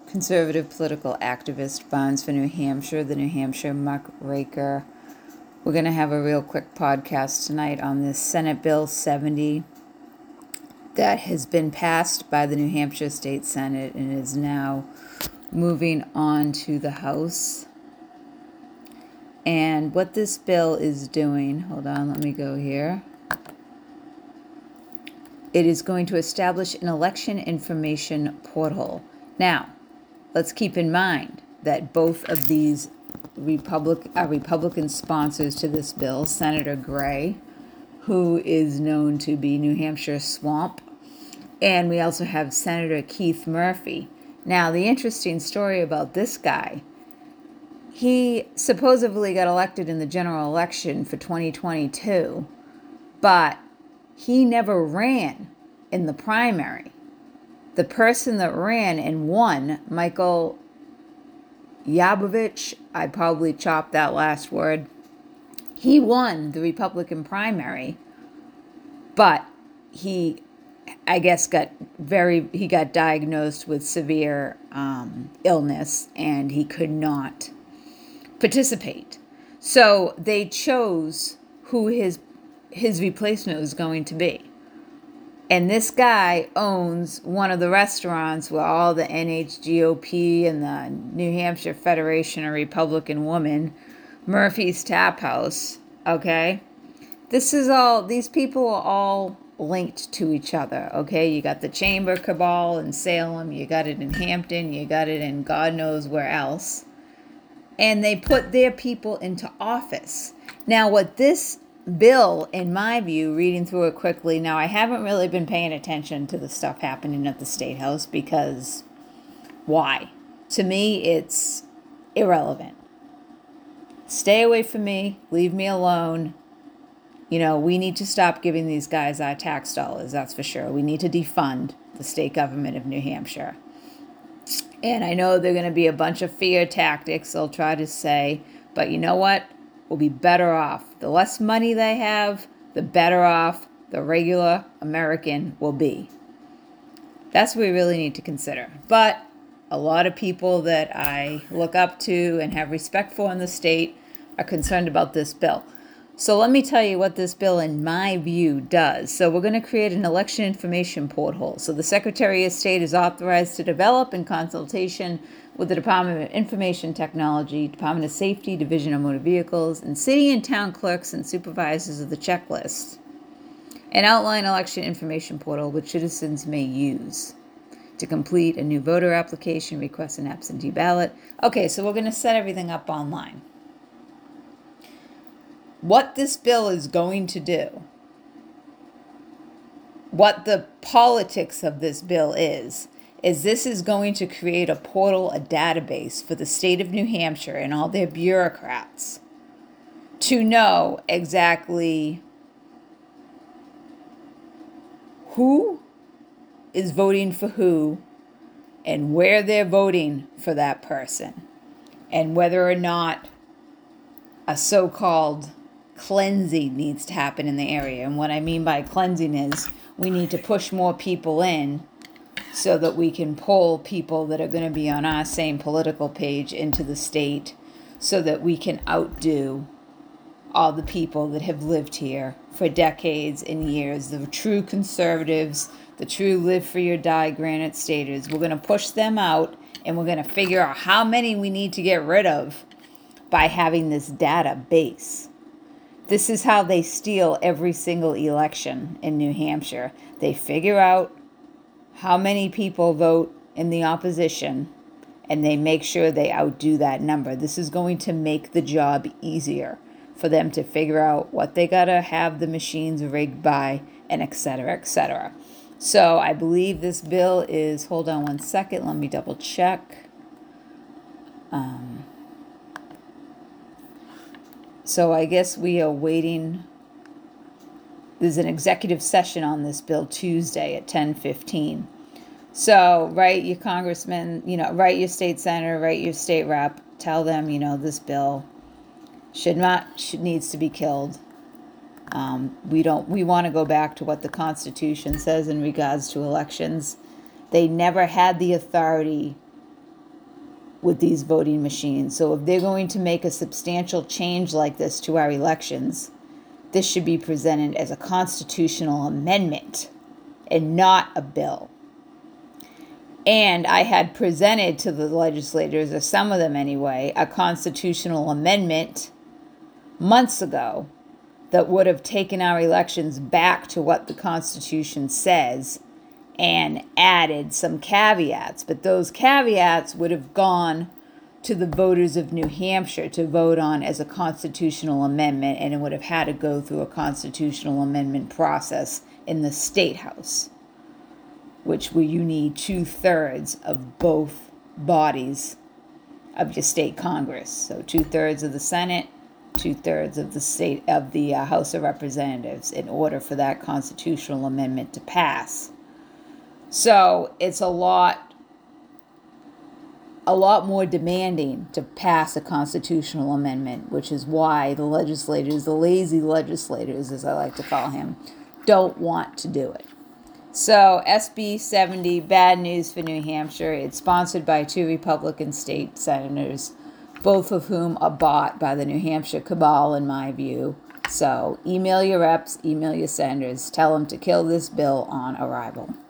conservative political activist, Bonds for New Hampshire, the New Hampshire muckraker. We're going to have a real quick podcast tonight on this Senate Bill 70 that has been passed by the New Hampshire State Senate and is now moving on to the House. And what this bill is doing, hold on, let me go here. It is going to establish an election information portal. Now, let's keep in mind that both of these Republican sponsors to this bill, Senator Gray, who is known to be New Hampshire Swamp, and we also have Senator Keith Murphy. Now, the interesting story about this guy, he supposedly got elected in the general election for 2022, but he never ran in the primary. The person that ran and won, Michael Yabovich, I probably chopped that last word, he won the Republican primary, but he, I guess, got diagnosed with severe illness and he could not participate. So they chose who his replacement was going to be. And this guy owns one of the restaurants where all the NHGOP and the New Hampshire Federation of Republican Women, Murphy's Tap House, okay? These people are all linked to each other, okay? You got the Chamber Cabal in Salem, you got it in Hampton, you got it in God knows where else. And they put their people into office. Now, what this bill, in my view, reading through it quickly, now I haven't really been paying attention to the stuff happening at the State House because why? To me, it's irrelevant. Stay away from me. Leave me alone. You know, we need to stop giving these guys our tax dollars, that's for sure. We need to defund the state government of New Hampshire. And I know they're going to be a bunch of fear tactics they'll try to say, but you know what? We'll be better off. The less money they have, the better off the regular American will be. That's what we really need to consider. But a lot of people that I look up to and have respect for in the state are concerned about this bill. So let me tell you what this bill, in my view, does. So we're going to create an election information portal. So the Secretary of State is authorized to develop, in consultation with the Department of Information Technology, Department of Safety, Division of Motor Vehicles, and city and town clerks and supervisors of the checklist, an outline election information portal which citizens may use to complete a new voter application, request an absentee ballot. Okay, so we're going to set everything up online. What this bill is going to do, what the politics of this bill is this is going to create a portal, a database for the state of New Hampshire and all their bureaucrats to know exactly who is voting for who and where they're voting for that person and whether or not a so-called cleansing needs to happen in the area. And what I mean by cleansing is we need to push more people in so that we can pull people that are going to be on our same political page into the state so that we can outdo all the people that have lived here for decades and years, the true conservatives, the true live free or die granite staters. We're going to push them out and we're going to figure out how many we need to get rid of by having this database. This is how they steal every single election in New Hampshire. They figure out how many people vote in the opposition, and they make sure they outdo that number. This is going to make the job easier for them to figure out what they got to have the machines rigged by, and et cetera, et cetera. So I believe this bill is, hold on one second, let me double check. So I guess we are waiting. There's an executive session on this bill Tuesday at 10:15. So write your congressman, write your state senator, write your state rep, tell them, this bill needs to be killed. We want to go back to what the Constitution says in regards to elections. They never had the authority with these voting machines. So if they're going to make a substantial change like this to our elections, this should be presented as a constitutional amendment and not a bill. And I had presented to the legislators, or some of them anyway, a constitutional amendment months ago that would have taken our elections back to what the Constitution says and added some caveats. But those caveats would have gone to the voters of New Hampshire to vote on as a constitutional amendment, and it would have had to go through a constitutional amendment process in the State House, which where you need 2/3 of both bodies of your state Congress. So 2/3 of the Senate, 2/3 of the House of Representatives in order for that constitutional amendment to pass. So it's a lot more demanding to pass a constitutional amendment, which is why the legislators, the lazy legislators, as I like to call him, don't want to do it. So SB 70, bad news for New Hampshire. It's sponsored by 2 Republican state senators, both of whom are bought by the New Hampshire cabal, in my view. So email your reps, email your senators, tell them to kill this bill on arrival.